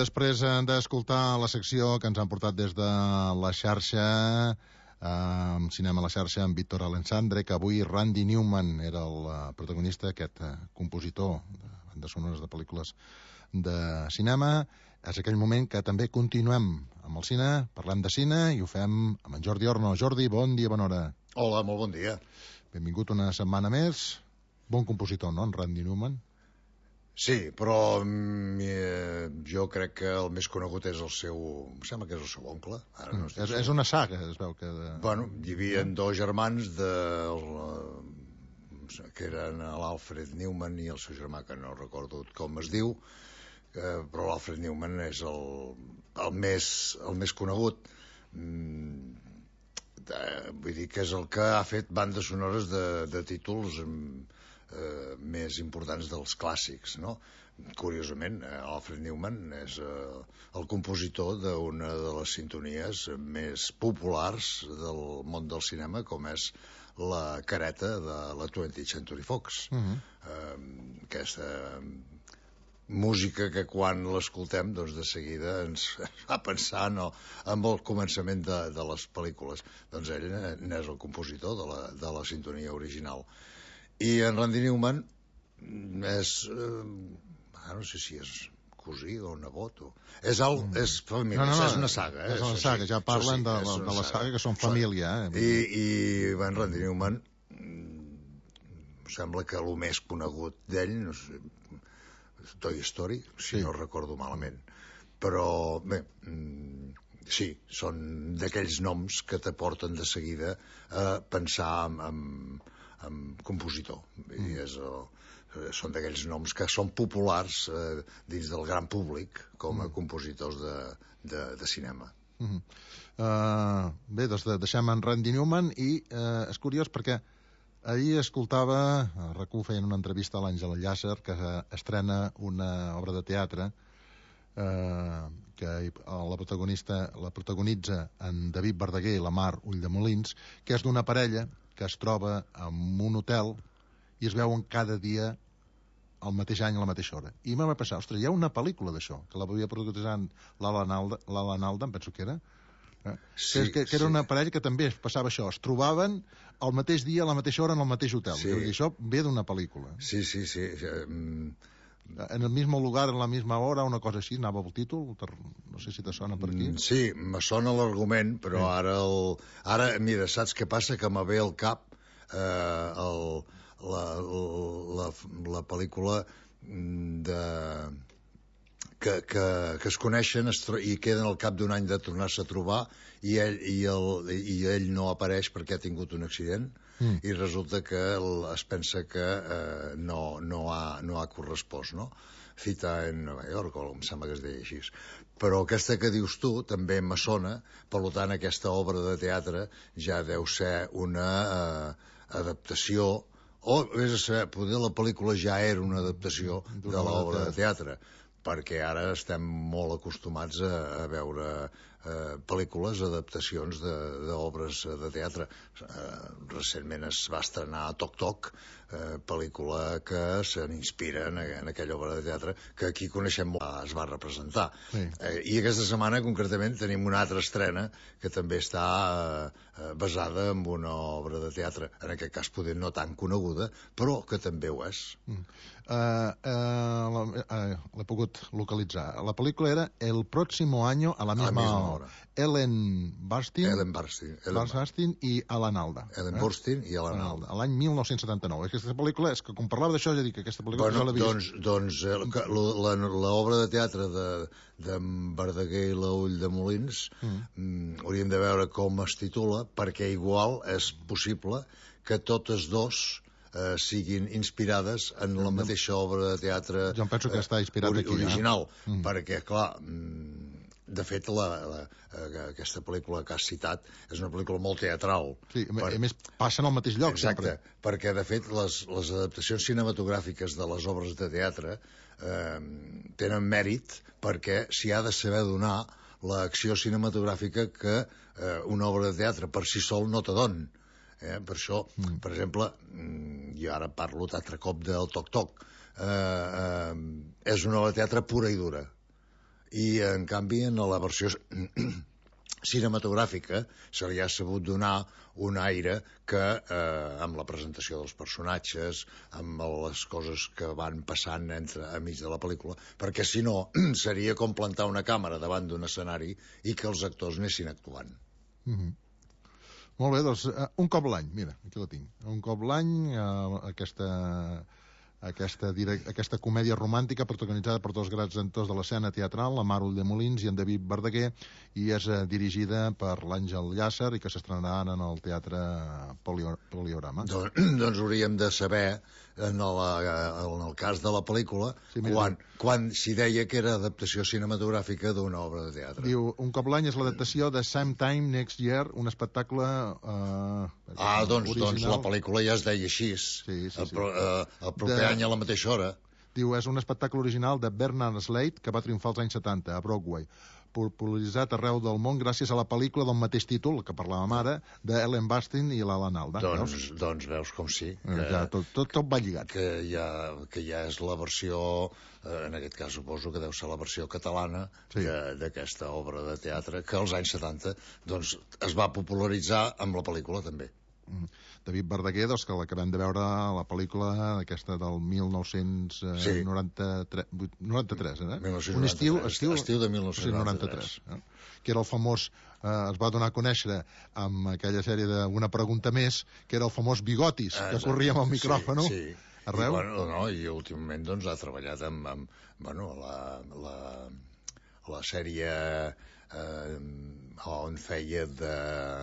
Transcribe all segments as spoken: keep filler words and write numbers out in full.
després d'escoltar la secció que ens han portat des de la xarxa, eh, Cinema a la xarxa, amb Víctor Alensandre, que avui Randy Newman era el protagonista, aquest eh, compositor de bandes sonores de pel·lícules de cinema. És aquell moment que també continuem amb el cine, parlem de cine i ho fem amb en Jordi Orno. Jordi, bon dia, bona hora. Hola, molt bon dia. Benvingut una setmana més. Bon compositor, no, en Randy Newman? Sí, però eh, jo crec que el més conegut és el seu... Em sembla que és el seu oncle. Ara no és, és una saga, es veu que... De... Bueno, hi havia dos germans de... que eren l'Alfred Newman i el seu germà, que no recordo com es diu, eh, però l'Alfred Newman és el, el, més, el més conegut. Mm, de, vull dir que és el que ha fet bandes sonores de, de títols... Eh, més importants dels clàssics, no? Curiosament, eh, Alfred Newman és eh, el compositor d'una de les sintonies més populars del món del cinema, com és la careta de la twentieth Century Fox. Uh-huh. eh, aquesta música que quan l'escoltem, doncs de seguida ens fa pensar no, en el començament de, de les pel·lícules. Doncs ell n'és el compositor de la, de la sintonia original. I en Randy Newman és... Eh, no sé si és cosí o nebot o... És, el, és família, no, no, no, és una saga. Eh? És una saga, ja parlen sí, de, la, de la saga que són família. Eh? I, i en Randy Newman sembla que el més conegut d'ell, no sé, Toy Story, si sí. no recordo malament. Però, bé... Sí, són d'aquells noms que t'aporten de seguida a pensar en, en, en compositor. Mm. I és el, són d'aquells noms que són populars eh, dins del gran públic com a mm. compositors de, de, de cinema. Mm -hmm. uh, bé, doncs deixem en Randy Newman i uh, és curiós perquè ahir escoltava, a RAC u feien una entrevista a l'Àngela Llàcer, que estrena una obra de teatre eh, que la protagonista la protagonitza en David Verdaguer i la Mar Ulldemolins, que és d'una parella que es troba en un hotel i es veuen cada dia el mateix any a la mateixa hora. I m'ha passat, ostres, hi ha una pel·lícula d'això, que la havia protagonitzant l'Alan Alda, l'Alan Alda, em penso que era, eh? sí, que, que era sí. una parella que també passava això, es trobaven el mateix dia a la mateixa hora en el mateix hotel. Sí. I això ve d'una pel·lícula. Sí, sí, sí. Mm. En el mismo lugar, en la misma hora, una cosa així, anava el títol, no sé si te sona per aquí. Sí, me sona l'argument, però sí. ara, el, ara, mira, saps què passa? Que me ve al cap eh, el, la, la, la pel·lícula de... Que, que, que es coneixen es tro... i queden al cap d'un any de tornar-se a trobar i ell, i, el, i ell no apareix perquè ha tingut un accident mm. i resulta que el, es pensa que eh, no, no, ha, no ha correspost, no? Cita en Nova York, o em sembla que es deia així. Però aquesta que dius tu també me sona, per tant aquesta obra de teatre ja deu ser una eh, adaptació, o vés a saber, poder la pel·lícula ja era una adaptació de l'obra de teatre, perquè ara estem molt acostumats a, a veure eh, pel·lícules, adaptacions d'obres de, de teatre. Eh, recentment es va estrenar Toc Toc, eh, pel·lícula que se n'inspira en, en aquella obra de teatre que aquí coneixem molt, es va representar. Sí. Eh, I aquesta setmana, concretament, tenim una altra estrena que també està eh, basada en una obra de teatre, en aquest cas poder no tan coneguda, però que també ho és. Mm. Uh, uh, uh, l'he pogut localitzar. La pel·lícula era El próximo año a la misma, a la misma hora. Ellen Burstyn, Ellen Burstyn, Ellen Burstyn i Alan Alda. Ellen eh? Burstyn i Alan Alda. A l'any mil nou-cents setanta-nou. Aquesta pel·lícula, és que quan parlava d'això, ja dic que aquesta pel·lícula bueno, jo l'he vist. Doncs, doncs l'obra de teatre de, de Verdaguer i la Ulldemolins mm. mm, hauríem de veure com es titula, perquè igual és possible que totes dos Eh, siguin inspirades en la mateixa obra de teatre jo penso que està inspirat ori aquí, original, eh? mm. perquè, clar, de fet, la, la, aquesta pel·lícula que has citat és una pel·lícula molt teatral. Sí, per... a més, passen al mateix lloc, Exacte, sempre. perquè, de fet, les, les adaptacions cinematogràfiques de les obres de teatre eh, tenen mèrit perquè s'hi ha de saber donar l'acció cinematogràfica que eh, una obra de teatre per si sol no te don. Eh? Per això, mm. per exemple, jo ara parlo d'altre cop del Toc Toc, eh, eh, és una obra de teatre pura i dura I, en canvi, en la versió cinematogràfica se li ha sabut donar un aire que, eh, amb la presentació dels personatges, amb les coses que van passant entre enmig de la pel·lícula, perquè si no seria com plantar una càmera davant d'un escenari i que els actors anessin actuant. Mm-hmm. Molt bé, doncs uh, un cop l'any, mira, aquí la tinc. Un cop l'any, uh, aquesta... Aquesta, direct, aquesta comèdia romàntica protagonitzada per dos grans actors de l'escena teatral, la Mar Ulldemolins i en David Verdaguer, i és eh, dirigida per l'Àngel Llàcer i que s'estrenarà en el Teatre Polio, Poliorama. Doncs, doncs hauríem de saber, en el, en el cas de la pel·lícula, sí, mira, quan, quan s'hi deia que era adaptació cinematogràfica d'una obra de teatre. Diu, un cop l'any és l'adaptació de Sometime Next Year, un espectacle... Eh, ah, doncs, doncs la pel·lícula ja es deia així. Sí, sí, el, sí. Pro, eh, el proper de... any a la mateixa hora. Diu, és un espectacle original de Bernard Slade que va triomfar als anys setanta a Broadway, popularitzat arreu del món gràcies a la pel·lícula del mateix títol, que parlàvem ara, d'Ellen Burstyn i l'Alan Alda. Doncs veus, doncs veus com sí. Que, ja, tot, tot, tot va lligat. Que ja, que ja és la versió, eh, en aquest cas suposo que deu ser la versió catalana sí. d'aquesta obra de teatre, que als anys setanta doncs, es va popularitzar amb la pel·lícula també. Mm. David Verdaguer, doncs, que l'acabem de veure a la pel·lícula aquesta del mil nou-cents noranta-tres, noranta-tres, eh? mil nou-cents noranta-tres. Un estiu, estiu, estiu de mil nou-cents noranta-tres. Eh? Que era el famós, eh, es va donar a conèixer amb aquella sèrie de Una pregunta més, que era el famós Bigotis, ah, que corria amb el micròfon, sí, sí. arreu. I, bueno, no, i últimament doncs, ha treballat amb, amb bueno, la, la, la sèrie eh, on feia de,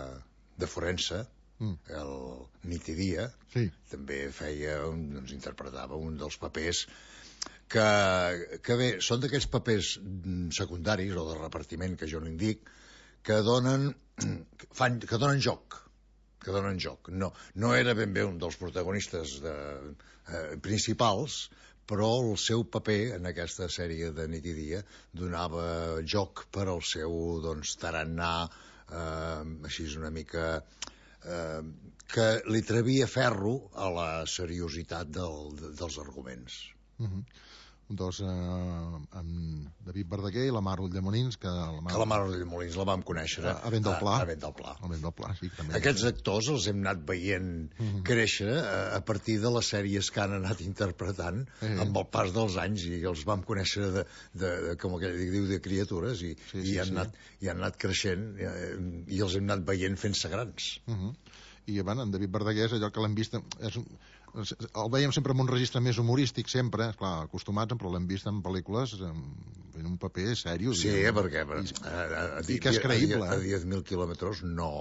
de forense, el Nit i Dia, sí. també feia, doncs, interpretava un dels papers que, que bé, són d'aquells papers secundaris o de repartiment que jo no en dic, que donen, fan, que donen joc, que donen joc. No, no era ben bé un dels protagonistes de, eh, principals, però el seu paper en aquesta sèrie de Nit i Dia donava joc per al seu, doncs, tarannà, eh, així una mica... Eh, que li trevia ferro a la seriositat del, de, dels arguments. Uh-huh. Doncs eh, amb David Verdaguer i la Mar Ulldemolins, que la Mar, que la Mar Ulldemolins la vam conèixer a, a Vent del Pla. A, a Vent del Pla. A Vent del Pla, sí. També. Aquests actors els hem anat veient uh-huh. créixer a, a partir de les sèries que han anat interpretant uh-huh. amb el pas dels anys, i els vam conèixer de, de, de com aquell diu, de criatures, i, sí, sí, i, han, sí. anat, i han anat creixent, i, i els hem anat veient fent-se grans. Uh-huh. I bueno, en David Verdaguer és allò que l'hem vist, és, el veiem sempre en un registre més humorístic, sempre, clar, acostumats, però l'hem vist en pel·lícules en un paper sèrio. Sí, diguem, perquè a, i, a, a, i que és creïble. A, a diez mil quilòmetres no,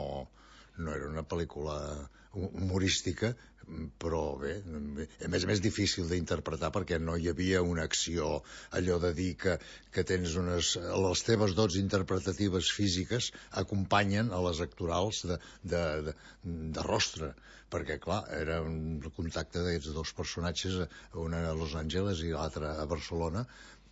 no era una pel·lícula humorística, però bé, a més a més difícil d'interpretar perquè no hi havia una acció, allò de dir que, que tens unes... les teves dots interpretatives físiques acompanyen a les actorals de, de, de, de rostre, perquè clar, era un contacte d'aquests dos personatges, una a Los Angeles i l'altra a Barcelona,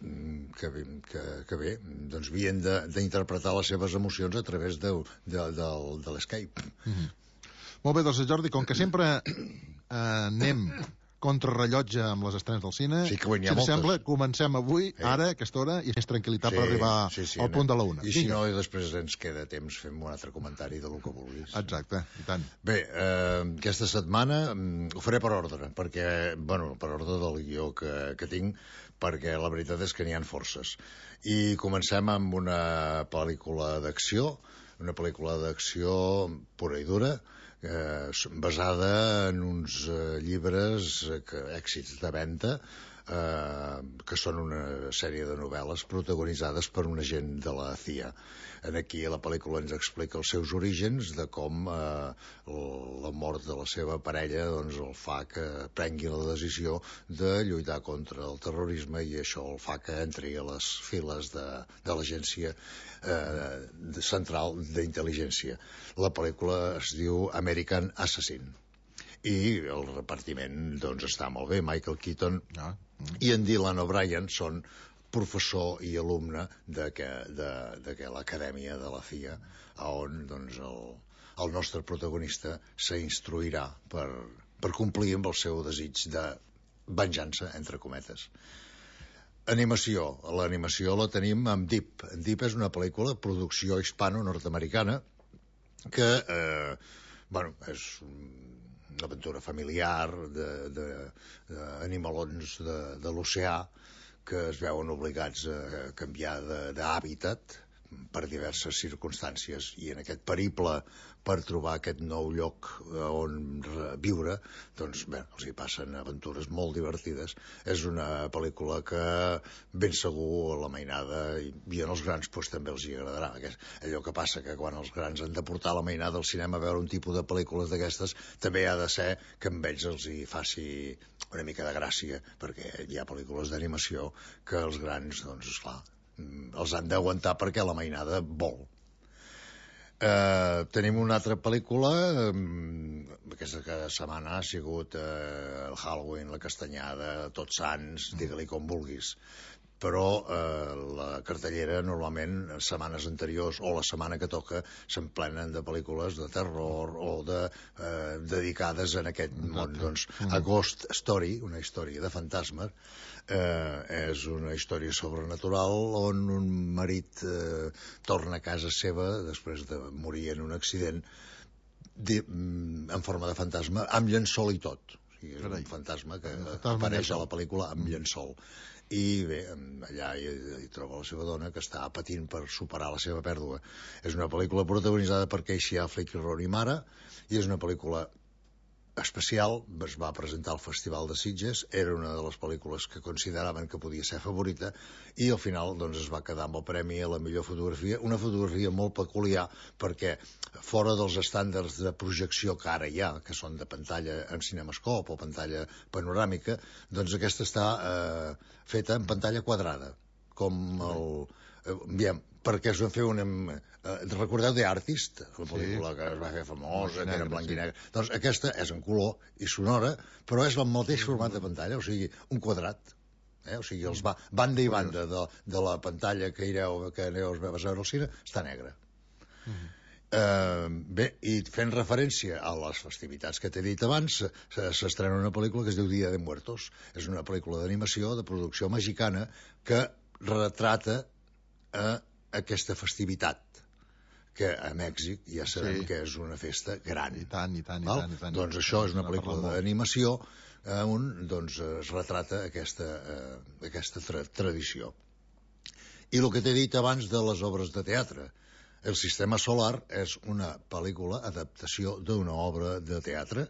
que, que, que bé, doncs havien d'interpretar les seves emocions a través de, de, de, de l'Skype. Mm-hmm. Molt bé, doncs Jordi, com que sempre eh, anem contrarrellotge amb les estrenes del cine, sí, que si et sembla, comencem avui, eh. ara, a aquesta hora, i més tranquil·litat sí, per arribar sí, sí, al anem. Punt de la una. I si Vinga. No, i després ens queda temps, fem un altre comentari de lo que vulguis. Exacte, i tant. Bé, eh, aquesta setmana mm, ho faré per ordre, perquè, bueno, per ordre del guió que, que tinc, perquè la veritat és que n'hi ha forces. I comencem amb una pel·lícula d'acció, una pel·lícula d'acció pura i dura, eh, basada en uns eh, llibres, eh, que, èxits de venda, eh, que són una sèrie de novel·les protagonitzades per un agent de la C I A. En aquí la pel·lícula ens explica els seus orígens, de com eh, la mort de la seva parella doncs, el fa que prengui la decisió de lluitar contra el terrorisme, i això el fa que entri a les files de, de l'agència eh, central d'intel·ligència. La pel·lícula es diu American Assassin, i el repartiment doncs, està molt bé. Michael Keaton ah. i en Dylan O'Brien són professor i alumne de, que, de, de que l'acadèmia de la C I A, on doncs, el, el nostre protagonista s'instruirà per, per complir amb el seu desig de venjança, entre cometes. Animació. L'animació la tenim amb Deep. Deep és una pel·lícula, producció hispano-nord-americana, que, eh, bueno, és una aventura familiar d'animalons de, de, de, de l'oceà que es veuen obligats a canviar d'hàbitat per diverses circumstàncies, i en aquest periple per trobar aquest nou lloc on viure, doncs bé, els hi passen aventures molt divertides. És una pel·lícula que ben segur a la mainada i, i en els grans doncs, també els hi agradarà. Allò que passa que quan els grans han de portar la mainada al cinema a veure un tipus de pel·lícules d'aquestes, també ha de ser que amb ells els hi faci una mica de gràcia, perquè hi ha pel·lícules d'animació que els grans, doncs, esclar, els han d'aguantar perquè la mainada vol. Eh, tenim una altra pel·lícula, eh, aquesta setmana ha sigut eh, el Halloween, la Castanyada, Tots Sants, digue-li com vulguis, però eh, la cartellera normalment setmanes anteriors o la setmana que toca s'emplenen de pel·lícules de terror o de, eh, dedicades en aquest món. Doncs A Ghost Story, una història de fantasmes, eh, és una història sobrenatural on un marit eh, torna a casa seva després de morir en un accident de, en forma de fantasma, amb llençol i tot. O sigui, és un fantasma que apareix a la pel·lícula amb llençol. I bé, allà hi, hi troba la seva dona que està patint per superar la seva pèrdua. És una pel·lícula protagonitzada per Casey Affleck i Rooney Mara, i és una pel·lícula especial. Es va presentar al Festival de Sitges, era una de les pel·lícules que consideraven que podia ser favorita, i al final doncs, es va quedar amb el premi a la millor fotografia, una fotografia molt peculiar perquè fora dels estàndards de projecció que ara hi ha, que són de pantalla en cinemascop o pantalla panoràmica, doncs aquesta està eh, feta en pantalla quadrada, com el... Eh, bien, perquè es van fer una... Eh, recordeu The Artist, la pel·lícula sí, que es va fer famosa, que era en blanc i negre? Sí. Doncs aquesta és en color i sonora, però és el mateix format de pantalla, o sigui, un quadrat. Eh? O sigui, els va, banda i banda de, de la pantalla que ireu, que aneu a veure al cine, està negra. Uh -huh. Uh, bé, i fent referència a les festivitats que t'he dit abans, s'estrena una pel·lícula que es diu Dia de Muertos. És una pel·lícula d'animació de producció mexicana que retrata a aquesta festivitat que a Mèxic ja sabem sí, que és una festa gran. I tant, i tant, i val? tant, i tant. Doncs això és una pel·lícula d'animació on doncs, es retrata aquesta, eh, aquesta tra tradició. I el que t'he dit abans de les obres de teatre, El Sistema Solar és una pel·lícula, adaptació d'una obra de teatre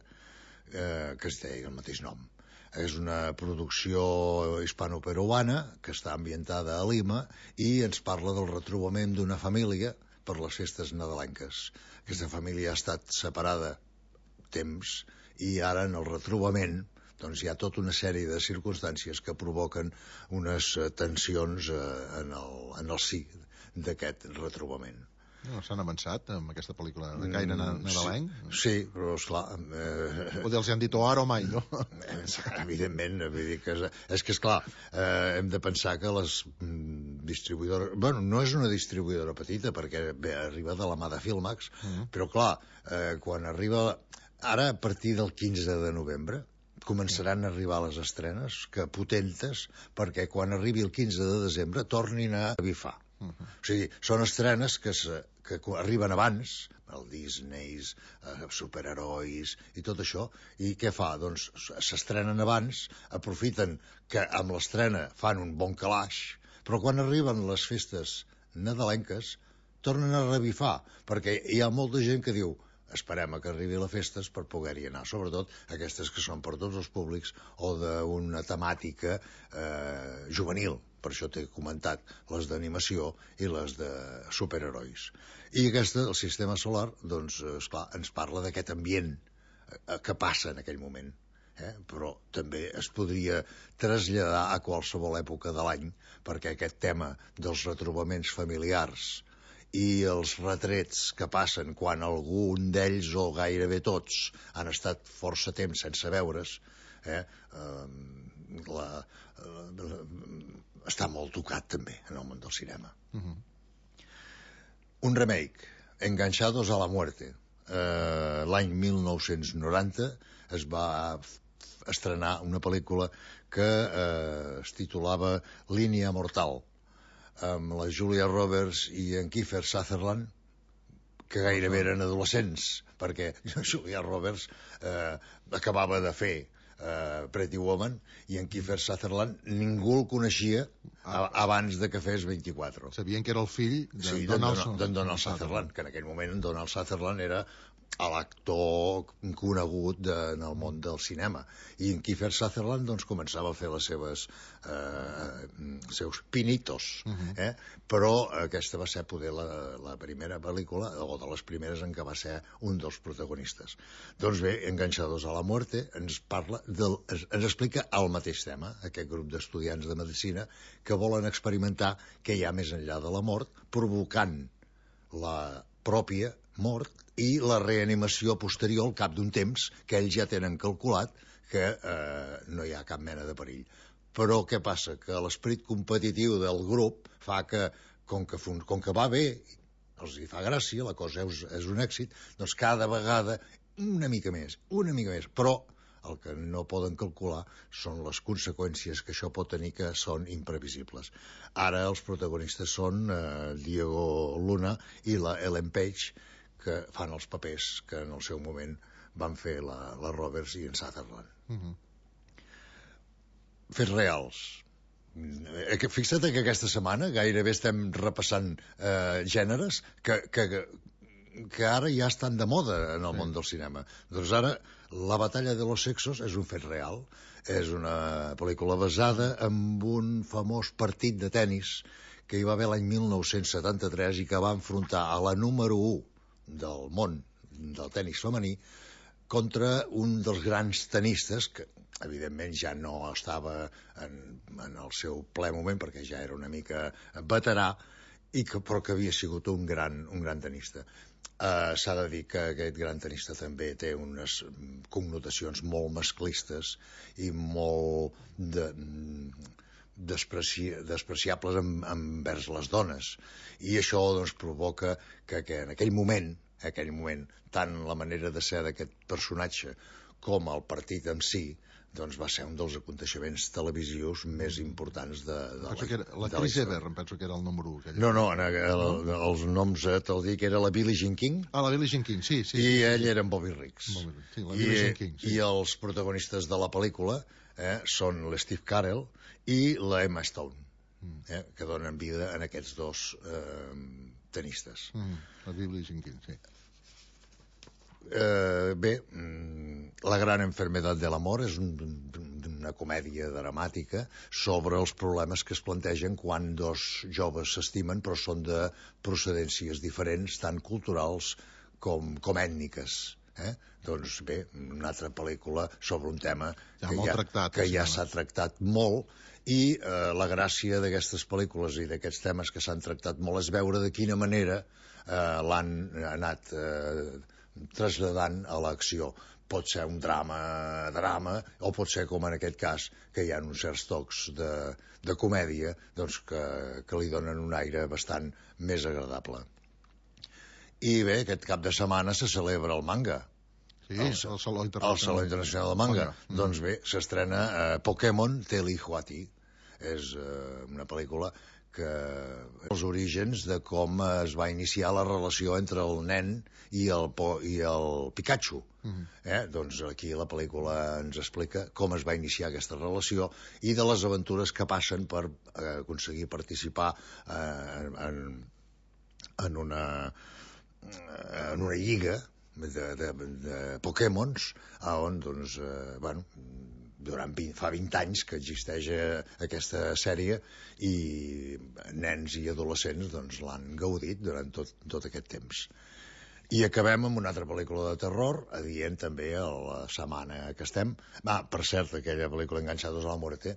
eh, que es deia el mateix nom. És una producció hispano-peruana que està ambientada a Lima i ens parla del retrobament d'una família per les festes nadalenques. Aquesta família ha estat separada temps i ara en el retrobament doncs hi ha tota una sèrie de circumstàncies que provoquen unes tensions eh, en, el, en el si d'aquest retrobament. No, s'han avançat amb aquesta pel·lícula de gaire nadalenc? Sí, sí, però esclar... Eh... Potser els hi han dit o ara o mai, no? Evidentment, vull dir que és, és que esclar, eh, hem de pensar que les distribuïdores... Bueno, no és una distribuïdora petita, perquè bé, arriba de la mà de Filmax, uh -huh. però clar, eh, quan arriba... Ara, a partir del quinze de novembre, començaran a arribar les estrenes, que potentes, perquè quan arribi el quinze de desembre tornin a bifar. Uh -huh. O sigui, són estrenes que, se, que arriben abans, el Disney, eh, superherois i tot això, i què fa? Doncs s'estrenen abans, aprofiten que amb l'estrena fan un bon calaix, però quan arriben les festes nadalenques tornen a revifar, perquè hi ha molta gent que diu esperem a que arribi les festes per poder-hi anar, sobretot aquestes que són per tots els públics o d'una temàtica eh, juvenil. Per això t'he comentat les d'animació i les de superherois. I aquesta, el Sistema Solar, doncs, esclar, ens parla d'aquest ambient que passa en aquell moment. Eh? Però també es podria traslladar a qualsevol època de l'any, perquè aquest tema dels retrobaments familiars i els retrets que passen quan algun d'ells, o gairebé tots, han estat força temps sense veure's, eh? eh la, la, la, està molt tocat també en el món del cinema. Uh -huh. Un remake, Enganchados a la muerte. Eh, L'any mil nou-cents noranta es va estrenar una pel·lícula que eh, es titulava Línia Mortal, amb la Julia Roberts i en Kiefer Sutherland, que gairebé eren adolescents, perquè Julia Roberts eh, acabava de fer Uh, Pretty Woman, i en Kiefer Sutherland ningú el coneixia a, abans de que fes vint-i-quatre. Sabien que era el fill de sí, Donald, Donald, Donald Sutherland, que en aquell moment Donald Sutherland era l'actor conegut de, en el món del cinema, i en Kiefer Sutherland doncs començava a fer les seves eh, seus pinitos, uh -huh. eh? Però aquesta va ser poder la, la primera pel·lícula, o de les primeres en què va ser un dels protagonistes. Doncs bé, Enganchados a la muerte ens parla del, ens, ens explica el mateix tema, aquest grup d'estudiants de medicina que volen experimentar què hi ha més enllà de la mort, provocant la pròpia mort i la reanimació posterior al cap d'un temps que ells ja tenen calculat que eh, no hi ha cap mena de perill. Però què passa? Que l'esperit competitiu del grup fa que, com que, com que va bé, els hi fa gràcia, la cosa és, és un èxit, doncs cada vegada una mica més, una mica més, però el que no poden calcular són les conseqüències que això pot tenir, que són imprevisibles. Ara els protagonistes són eh, Diego Luna i la Ellen Page, que fan els papers que en el seu moment van fer la, la Roberts i en Sutherland. Uh -huh. Fets reals. Fixa't que aquesta setmana gairebé estem repassant eh, gèneres que, que, que ara ja estan de moda en el sí. món del cinema. Doncs ara La batalla de los sexos és un fet real. És una pel·lícula basada en un famós partit de tennis que hi va haver l'any mil nou-cents setanta-tres i que va enfrontar a la número u del món del tennis femení contra un dels grans tenistes que evidentment ja no estava en, en el seu ple moment perquè ja era una mica veterà, i que, però que havia sigut un gran, un gran tenista. Uh, s'ha de dir que aquest gran tenista també té unes connotacions molt masclistes i molt de, despreci, despreciables en, envers les dones, i això doncs provoca que, que en aquell moment aquell moment, tant la manera de ser d'aquest personatge com el partit en si, doncs va ser un dels aconteixements televisius més importants de, de la, que l'actriz Ever, em penso que era el número u. No, no, el, el, els noms eh, te'l dic, era la Billie Jean King. Ah, la Billie Jean King, sí, sí. I sí, ell sí. era en Bobby Riggs. Bobby Riggs, sí, la Billie Jean King. Sí. I els protagonistes de la pel·lícula eh, són l'Steve Carell i la Emma Stone, eh, que donen vida en aquests dos eh, tenistes. Mm, la Billie Jean King, sí. Eh, bé, La gran enfermedad del amor és un, una comèdia dramàtica sobre els problemes que es plantegen quan dos joves s'estimen però són de procedències diferents, tant culturals com, com ètniques. Eh? Doncs bé, una altra pel·lícula sobre un tema ja que, ja, tractat, que ja s'ha tractat molt, i eh, la gràcia d'aquestes pel·lícules i d'aquests temes que s'han tractat molt és veure de quina manera eh, l'han anat eh, traslladant a l'acció. Pot ser un drama, drama, o pot ser, com en aquest cas, que hi ha uns certs tocs de, de comèdia doncs que, que li donen un aire bastant més agradable. I bé, aquest cap de setmana se celebra el manga. Sí, el, el Saló Internacional. El Saló Internacional del Manga. manga. Mm. Doncs bé, s'estrena eh, Pokémon Telihuati. És eh, una pel·lícula que els orígens de com es va iniciar la relació entre el nen i el, i el Pikachu. Mm. Eh? Doncs aquí la pel·lícula ens explica com es va iniciar aquesta relació i de les aventures que passen per eh, aconseguir participar eh, en, en una en una lliga de, de, de Pokémons on doncs, eh, bueno, durant vint, fa vint anys que existeix eh, aquesta sèrie i nens i adolescents doncs, l'han gaudit durant tot, tot aquest temps. I acabem amb una altra pel·lícula de terror, adient també a la setmana que estem. Va, per cert, aquella pel·lícula Enganchados a la muerte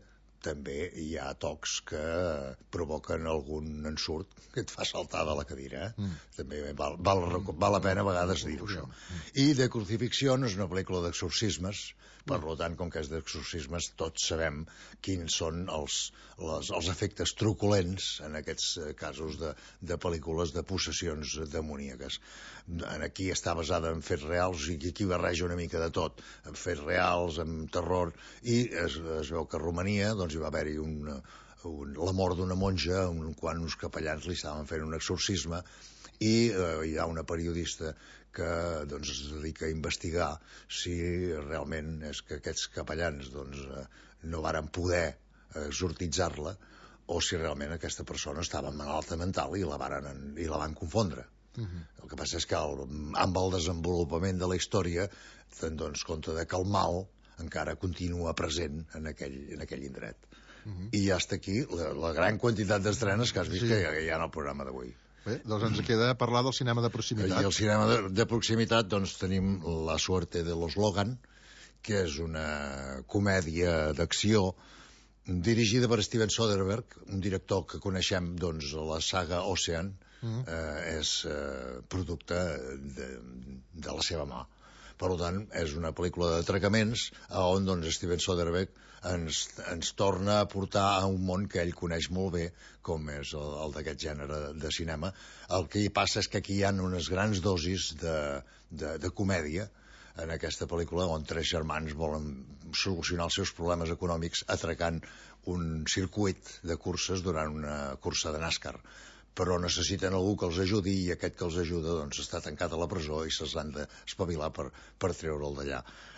també hi ha tocs que provoquen algun ensurt que et fa saltar de la cadira. Eh? Mm. També val, val, val la pena a vegades dir-ho, això. Mm. I The Crucifixion és una pel·lícula d'exorcismes, per mm. tant, com que és d'exorcismes, tots sabem quins són els, les, els efectes truculents en aquests casos de, de pel·lícules de possessions demoníaques. Aquí està basada en fets reals, i aquí barreja una mica de tot, en fets reals, en terror, i es, es veu que a Romania doncs, hi va haver-hi un, un, la mort d'una monja un, quan uns capellans li estaven fent un exorcisme, i eh, hi ha una periodista que doncs, es dedica a investigar si realment és que aquests capellans doncs, eh, no varen poder exortitzar-la o si realment aquesta persona estava malalta mental i la, varen, i la van confondre. Uh-huh. El que passa és que el, amb el desenvolupament de la història te'n dones compte de que el mal encara continua present en aquell, en aquell indret. Uh-huh. I ja està aquí la, la gran quantitat d'estrenes que has vist sí. que hi ha en el programa d'avui. Bé, doncs ens queda parlar del cinema de proximitat. I el cinema de, de proximitat, doncs tenim La suerte de los Logan, que és una comèdia d'acció dirigida per Steven Soderbergh, un director que coneixem doncs, a la saga Ocean, mm. eh, és eh, producte de, de la seva mà. Per tant, és una pel·lícula d'atracaments on doncs, Steven Soderbergh ens, ens torna a portar a un món que ell coneix molt bé, com és el, el d'aquest gènere de cinema. El que hi passa és que aquí hi ha unes grans dosis de, de, de comèdia en aquesta pel·lícula on tres germans volen solucionar els seus problemes econòmics atracant un circuit de curses durant una cursa de NASCAR. Però necessiten algú que els ajudi i aquest que els ajuda doncs, està tancat a la presó i se'ls han d'espavilar per, per treure'l d'allà.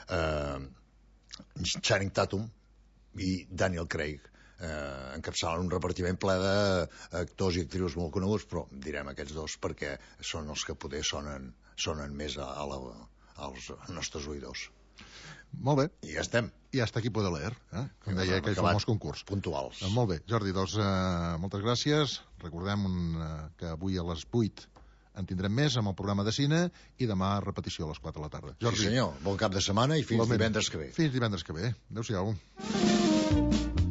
Uh, Channing Tatum i Daniel Craig uh, encapçalen un repartiment ple d'actors i actrius molt coneguts, però direm aquests dos perquè són els que poder sonen, sonen més a, a la, als nostres oïdors. Molt bé. I ja estem. I hasta aquí puede leer, eh? Com deia aquell famós concurs. Puntuals. Eh, molt bé, Jordi, doncs eh, moltes gràcies. Recordem un, eh, que avui a les vuit en tindrem més amb el programa de cine i demà repetició a les quatre de la tarda. Jordi. Sí senyor, bon cap de setmana i fins divendres que ve. Fins divendres que ve. Adéu-siau.